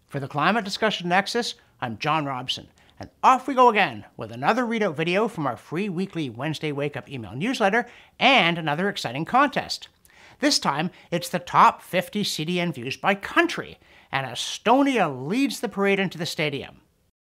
For the Climate Discussion Nexus, I'm John Robson, and off we go again with another readout video from our free weekly Wednesday Wake Up email newsletter and another exciting contest. This time, it's the top 50 CDN views by country, and Estonia leads the parade into the stadium.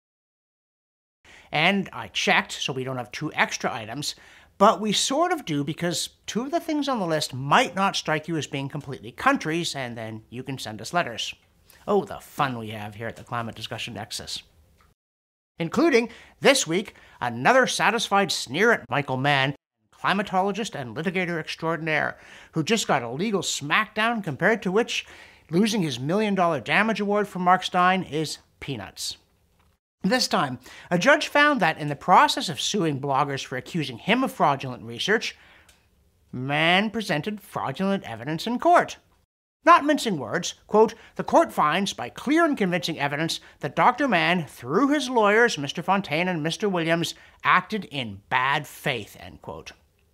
And I checked, so we don't have 2 extra items, but we sort of do because 2 of the things on the list might not strike you as being completely countries, and then you can send us letters. Oh, the fun we have here at the Climate Discussion Nexus. Including, this week, another satisfied sneer at Michael Mann, climatologist and litigator extraordinaire, who just got a legal smackdown compared to which losing his $1 million damage award from Mark Steyn is peanuts. This time, a judge found that in the process of suing bloggers for accusing him of fraudulent research, Mann presented fraudulent evidence in court. Not mincing words, quote, the court finds by clear and convincing evidence that Dr. Mann, through his lawyers, Mr. Fontaine and Mr. Williams, acted in bad faith, end quote.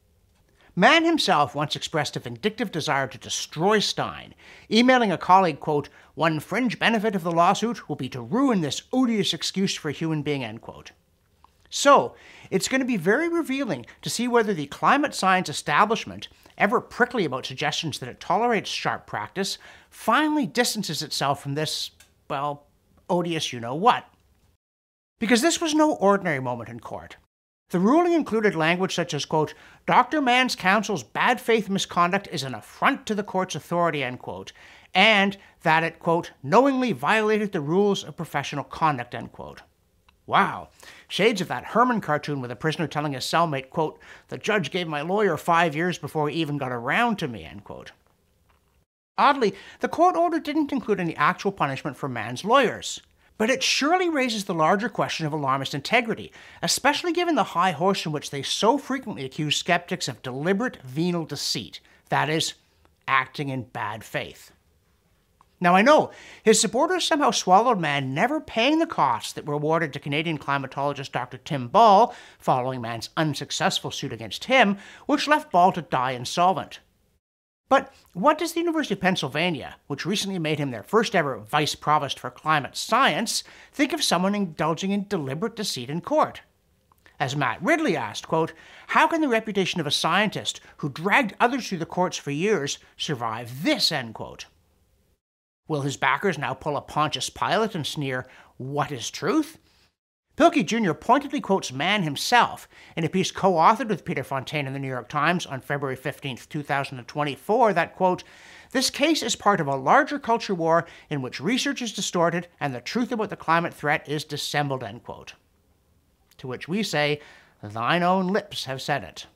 Mann himself once expressed a vindictive desire to destroy Steyn, emailing a colleague, quote, one fringe benefit of the lawsuit will be to ruin this odious excuse for a human being, end quote. So, it's going to be very revealing to see whether the climate science establishment, ever prickly about suggestions that it tolerates sharp practice, finally distances itself from this, well, odious you-know-what. Because this was no ordinary moment in court. The ruling included language such as, quote, Dr. Mann's counsel's bad faith misconduct is an affront to the court's authority, end quote, and that it, quote, knowingly violated the rules of professional conduct, end quote. Wow, shades of that Herman cartoon with a prisoner telling his cellmate, quote, the judge gave my lawyer 5 years before he even got around to me, end quote. Oddly, the court order didn't include any actual punishment for Mann's lawyers. But it surely raises the larger question of alarmist integrity, especially given the high horse in which they so frequently accuse skeptics of deliberate venal deceit, that is, acting in bad faith. Now I know, his supporters somehow swallowed Mann never paying the costs that were awarded to Canadian climatologist Dr. Tim Ball following Mann's unsuccessful suit against him, which left Ball to die insolvent. But what does the University of Pennsylvania, which recently made him their first ever vice provost for climate science, think of someone indulging in deliberate deceit in court? As Matt Ridley asked, quote, how can the reputation of a scientist who dragged others through the courts for years survive this, end quote? Will his backers now pull a Pontius Pilate and sneer, what is truth? Pilkey Jr. pointedly quotes Mann himself in a piece co-authored with Peter Fontaine in the New York Times on February 15, 2024 that, quote, this case is part of a larger culture war in which research is distorted and the truth about the climate threat is dissembled, end quote. To which we say, thine own lips have said it.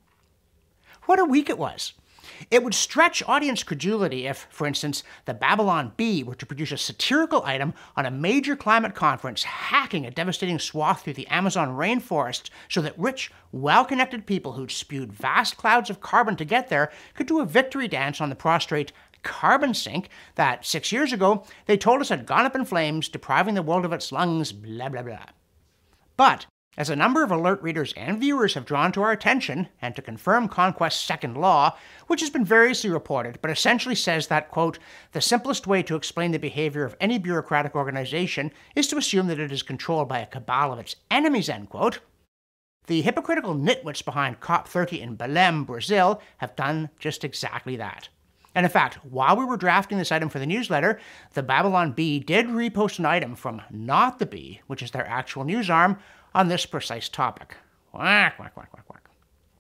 What a week it was. It would stretch audience credulity if, for instance, the Babylon Bee were to produce a satirical item on a major climate conference hacking a devastating swath through the Amazon rainforest so that rich, well-connected people who'd spewed vast clouds of carbon to get there could do a victory dance on the prostrate carbon sink that 6 years ago they told us had gone up in flames, depriving the world of its lungs, blah, blah, blah. But as a number of alert readers and viewers have drawn to our attention, and to confirm Conquest's second law, which has been variously reported, but essentially says that, quote, the simplest way to explain the behavior of any bureaucratic organization is to assume that it is controlled by a cabal of its enemies, end quote, the hypocritical nitwits behind COP30 in Belém, Brazil, have done just exactly that. And in fact, while we were drafting this item for the newsletter, the Babylon Bee did repost an item from Not the Bee, which is their actual news arm, on this precise topic. Quack, quack, quack, quack, quack.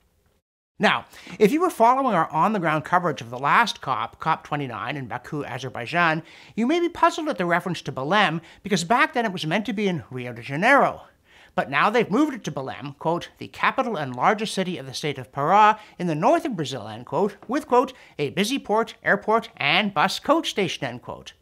Now, if you were following our on-the-ground coverage of the last COP, COP29 in Baku, Azerbaijan, you may be puzzled at the reference to Belém because back then it was meant to be in Rio de Janeiro. But now they've moved it to Belém, quote, the capital and largest city of the state of Pará in the north of Brazil, end quote, with, quote, a busy port, airport, and bus coach station, end quote.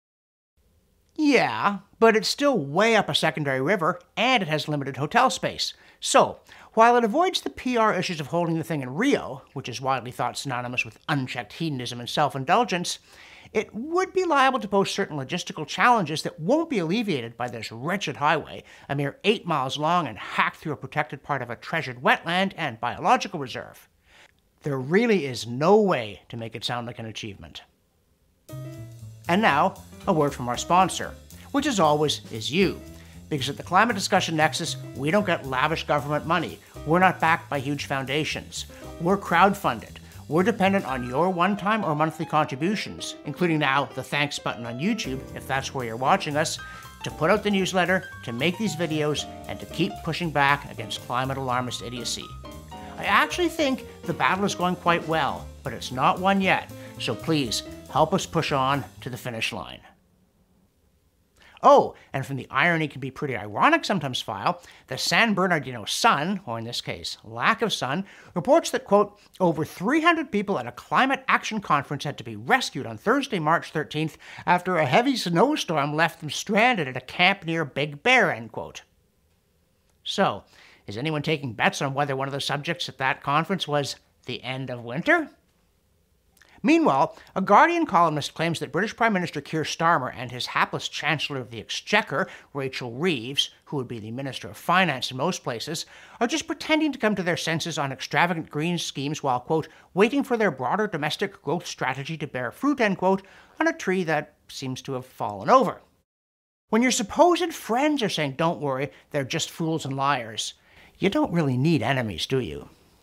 Yeah, but it's still way up a secondary river, and it has limited hotel space. So, while it avoids the PR issues of holding the thing in Rio, which is widely thought synonymous with unchecked hedonism and self-indulgence, it would be liable to pose certain logistical challenges that won't be alleviated by this wretched highway, a mere 8 miles long and hacked through a protected part of a treasured wetland and biological reserve. There really is no way to make it sound like an achievement. And now, a word from our sponsor. which as always is you. Because at the Climate Discussion Nexus, we don't get lavish government money. We're not backed by huge foundations. We're crowdfunded. We're dependent on your one-time or monthly contributions, including now the thanks button on YouTube, if that's where you're watching us, to put out the newsletter, to make these videos, and to keep pushing back against climate alarmist idiocy. I actually think the battle is going quite well, but it's not won yet, so please help us push on to the finish line. Oh, and from the irony can be pretty ironic sometimes file, the San Bernardino Sun, or in this case, lack of sun, reports that, quote, over 300 people at a climate action conference had to be rescued on Thursday, March 13th after a heavy snowstorm left them stranded at a camp near Big Bear, end quote. So, is anyone taking bets on whether one of the subjects at that conference was the end of winter? Meanwhile, a Guardian columnist claims that British Prime Minister Keir Starmer and his hapless Chancellor of the Exchequer, Rachel Reeves, who would be the Minister of Finance in most places, are just pretending to come to their senses on extravagant green schemes while, quote, waiting for their broader domestic growth strategy to bear fruit, end quote, on a tree that seems to have fallen over. When your supposed friends are saying, don't worry, they're just fools and liars, you don't really need enemies, do you?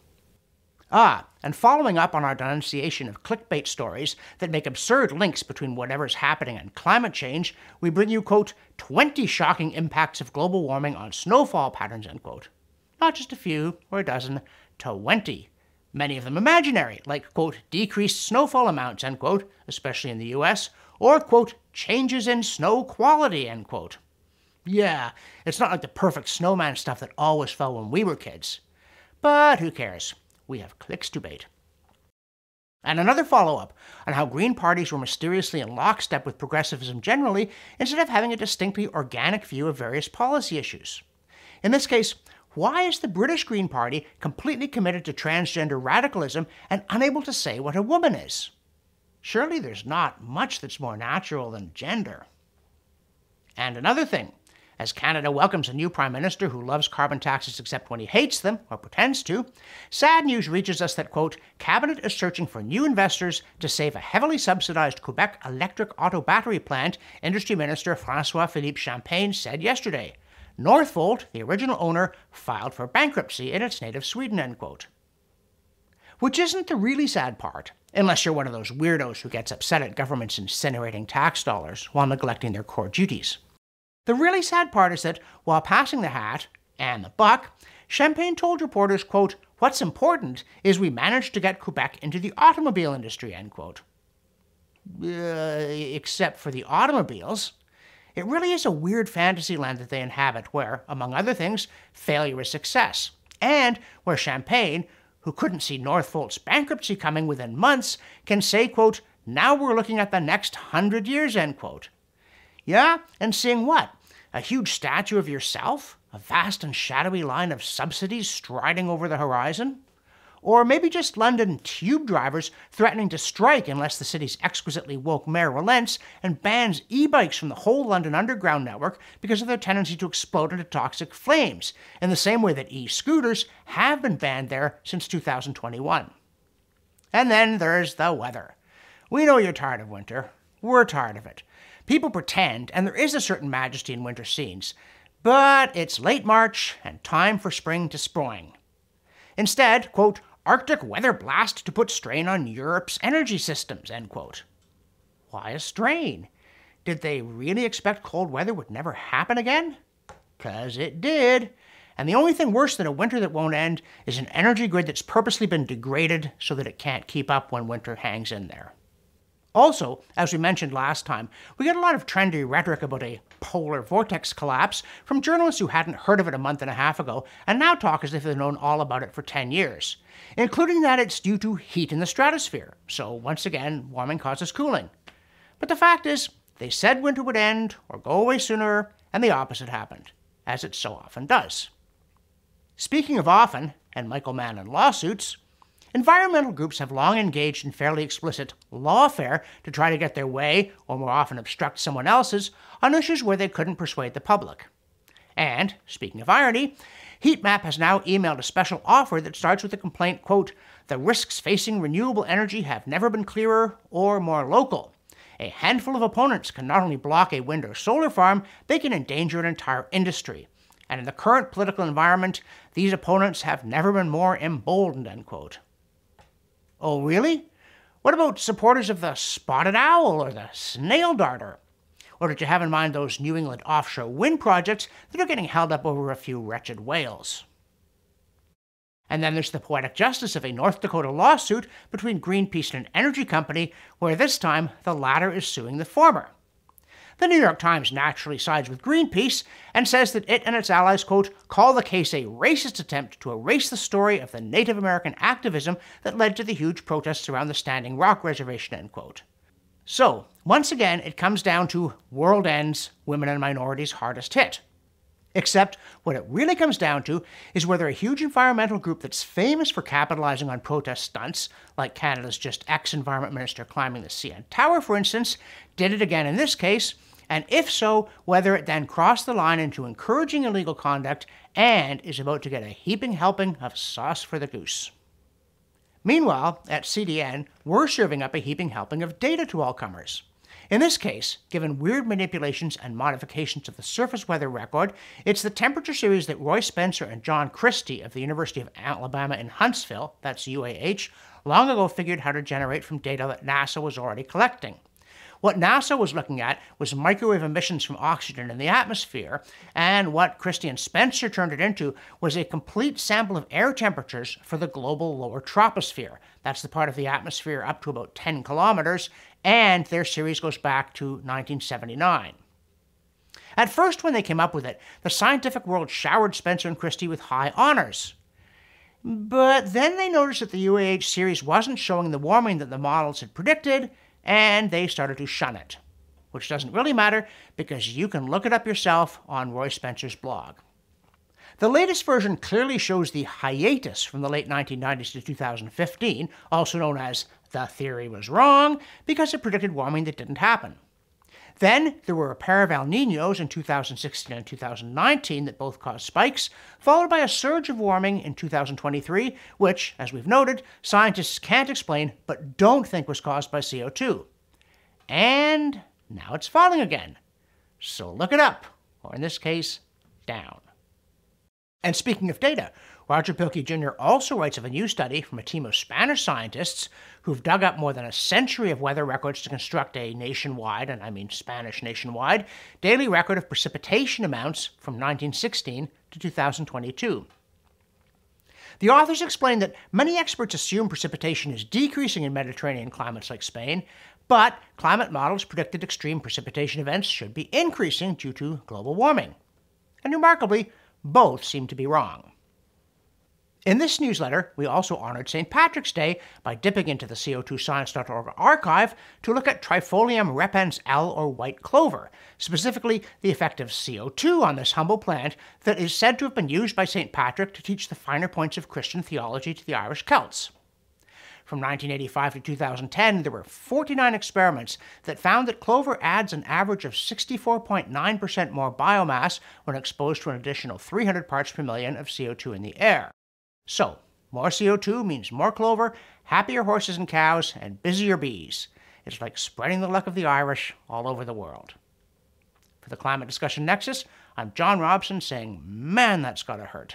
And following up on our denunciation of clickbait stories that make absurd links between whatever's happening and climate change, we bring you, quote, 20 shocking impacts of global warming on snowfall patterns, end quote. Not just a few or a dozen, 20. Many of them imaginary, like, quote, decreased snowfall amounts, end quote, especially in the US, or, quote, changes in snow quality, end quote. Yeah, it's not like the perfect snowman stuff that always fell when we were kids. But who cares? We have clicks to bait. And another follow-up on how Green parties were mysteriously in lockstep with progressivism generally instead of having a distinctly organic view of various policy issues. In this case, why is the British Green Party completely committed to transgender radicalism and unable to say what a woman is? Surely there's not much that's more natural than gender. And another thing, as Canada welcomes a new Prime Minister who loves carbon taxes except when he hates them, or pretends to, sad news reaches us that, quote, Cabinet is searching for new investors to save a heavily subsidized Quebec electric auto battery plant, Industry Minister François-Philippe Champagne said yesterday. Northvolt, the original owner, filed for bankruptcy in its native Sweden, end quote. Which isn't the really sad part, unless you're one of those weirdos who gets upset at governments incinerating tax dollars while neglecting their core duties. The really sad part is that, while passing the hat, and the buck, Champagne told reporters, quote, what's important is we managed to get Quebec into the automobile industry, end quote. Except for the automobiles. It really is a weird fantasy land that they inhabit where, among other things, failure is success. And where Champagne, who couldn't see Northvolt's bankruptcy coming within months, can say, quote, now we're looking at the next 100 years, end quote. Yeah, and seeing what? A huge statue of yourself? A vast and shadowy line of subsidies striding over the horizon? Or maybe just London tube drivers threatening to strike unless the city's exquisitely woke mayor relents and bans e-bikes from the whole London Underground network because of their tendency to explode into toxic flames, in the same way that e-scooters have been banned there since 2021. And then there's the weather. We know you're tired of winter. We're tired of it. People pretend, and there is a certain majesty in winter scenes, but it's late March and time for spring to sproing. Instead, quote, Arctic weather blast to put strain on Europe's energy systems, end quote. Why a strain? Did they really expect cold weather would never happen again? 'Cause it did. And the only thing worse than a winter that won't end is an energy grid that's purposely been degraded so that it can't keep up when winter hangs in there. Also, as we mentioned last time, we get a lot of trendy rhetoric about a polar vortex collapse from journalists who hadn't heard of it a month and a half ago and now talk as if they've known all about it for 10 years, including that it's due to heat in the stratosphere. So once again, warming causes cooling. But the fact is, they said winter would end or go away sooner, and the opposite happened, as it so often does. Speaking of often, and Michael Mann and lawsuits, environmental groups have long engaged in fairly explicit lawfare to try to get their way, or more often obstruct someone else's, on issues where they couldn't persuade the public. And, speaking of irony, Heatmap has now emailed a special offer that starts with a complaint, quote, the risks facing renewable energy have never been clearer or more local. A handful of opponents can not only block a wind or solar farm, they can endanger an entire industry. And in the current political environment, these opponents have never been more emboldened, end quote. Oh, really? What about supporters of the spotted owl or the snail darter? Or did you have in mind those New England offshore wind projects that are getting held up over a few wretched whales? And then there's the poetic justice of a North Dakota lawsuit between Greenpeace and an energy company, where this time the latter is suing the former. The New York Times naturally sides with Greenpeace and says that it and its allies, quote, call the case a racist attempt to erase the story of the Native American activism that led to the huge protests around the Standing Rock Reservation, end quote. So, once again, it comes down to world ends, women and minorities hardest hit. Except what it really comes down to is whether a huge environmental group that's famous for capitalizing on protest stunts, like Canada's Just X Environment Minister climbing the CN Tower, for instance, did it again in this case, and if so, whether it then crossed the line into encouraging illegal conduct and is about to get a heaping helping of sauce for the goose. Meanwhile, at CDN, we're serving up a heaping helping of data to all comers. In this case, given weird manipulations and modifications of the surface weather record, it's the temperature series that Roy Spencer and John Christie of the University of Alabama in Huntsville, that's UAH, long ago figured how to generate from data that NASA was already collecting. What NASA was looking at was microwave emissions from oxygen in the atmosphere, and what Christie and Spencer turned it into was a complete sample of air temperatures for the global lower troposphere. That's the part of the atmosphere up to about 10 kilometers, and their series goes back to 1979. At first, when they came up with it, the scientific world showered Spencer and Christie with high honors. But then they noticed that the UAH series wasn't showing the warming that the models had predicted, and they started to shun it. Which doesn't really matter, because you can look it up yourself on Roy Spencer's blog. The latest version clearly shows the hiatus from the late 1990s to 2015, also known as the theory was wrong, because it predicted warming that didn't happen. Then there were a pair of El Niños in 2016 and 2019 that both caused spikes, followed by a surge of warming in 2023, which, as we've noted, scientists can't explain but don't think was caused by CO2. And now it's falling again. So look it up, or in this case, down. And speaking of data, Roger Pielke Jr. also writes of a new study from a team of Spanish scientists who've dug up more than a century of weather records to construct a nationwide, and I mean Spanish nationwide, daily record of precipitation amounts from 1916 to 2022. The authors explain that many experts assume precipitation is decreasing in Mediterranean climates like Spain, but climate models predicted extreme precipitation events should be increasing due to global warming. And remarkably, both seem to be wrong. In this newsletter, we also honored St. Patrick's Day by dipping into the CO2science.org archive to look at Trifolium repens L, or white clover, specifically the effect of CO2 on this humble plant that is said to have been used by St. Patrick to teach the finer points of Christian theology to the Irish Celts. From 1985 to 2010, there were 49 experiments that found that clover adds an average of 64.9% more biomass when exposed to an additional 300 parts per million of CO2 in the air. So, more CO2 means more clover, happier horses and cows, and busier bees. It's like spreading the luck of the Irish all over the world. For the Climate Discussion Nexus, I'm John Robson saying, man, that's gotta hurt.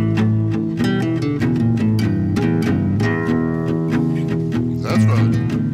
That's right.